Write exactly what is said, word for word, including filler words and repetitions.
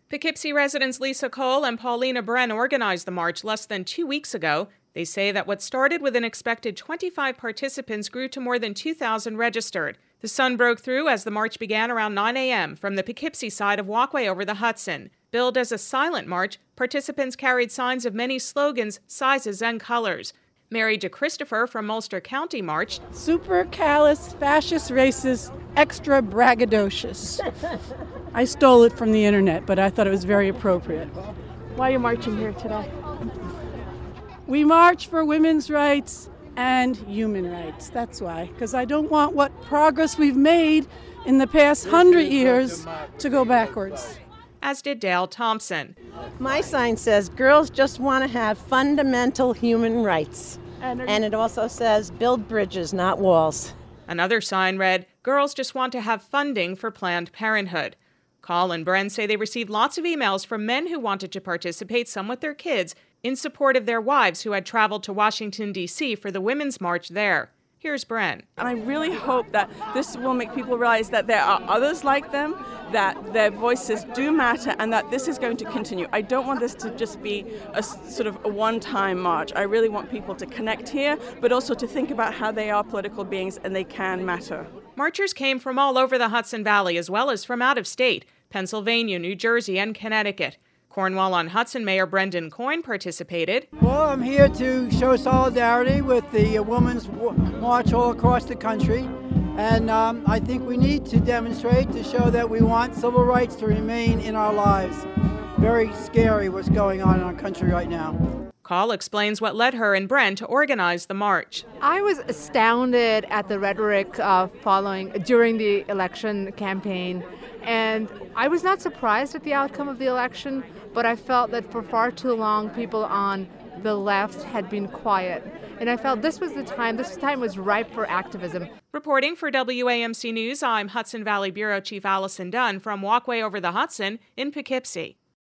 Poughkeepsie residents Lisa Cole and Paulina Bren organized the march less than two weeks ago. They say that what started with an expected twenty-five participants grew to more than two thousand registered. The sun broke through as the march began around nine a.m. from the Poughkeepsie side of Walkway over the Hudson. Billed as a silent march, participants carried signs of many slogans, sizes, and colors. Mary DeChristopher from Ulster County marched. Super callous, fascist, racist, extra braggadocious. I stole it from the internet, but I thought it was very appropriate. Why are you marching here today? We march for women's rights and human rights. That's why. Because I don't want what progress we've made in the past hundred years to go backwards. As did Dale Thompson. My sign says, girls just want to have fundamental human rights. And, and it also says, build bridges, not walls. Another sign read, girls just want to have funding for Planned Parenthood. Call and Bren say they received lots of emails from men who wanted to participate, some with their kids, in support of their wives who had traveled to Washington, D C for the Women's March there. Here's Bren. And I really hope that this will make people realize that there are others like them, that their voices do matter, and that this is going to continue. I don't want this to just be a sort of a one-time march. I really want people to connect here, but also to think about how they are political beings and they can matter. Marchers came from all over the Hudson Valley as well as from out of state, Pennsylvania, New Jersey, and Connecticut. Cornwall-on-Hudson Mayor Brendan Coyne participated. Well, I'm here to show solidarity with the Women's March all across the country. And um, I think we need to demonstrate to show that we want civil rights to remain in our lives. Very scary what's going on in our country right now. Call explains what led her and Bren to organize the march. I was astounded at the rhetoric uh, following during the election campaign. And I was not surprised at the outcome of the election, but I felt that for far too long, people on the left had been quiet. And I felt this was the time, this time was ripe for activism. Reporting for W A M C News, I'm Hudson Valley Bureau Chief Allison Dunn from Walkway over the Hudson in Poughkeepsie.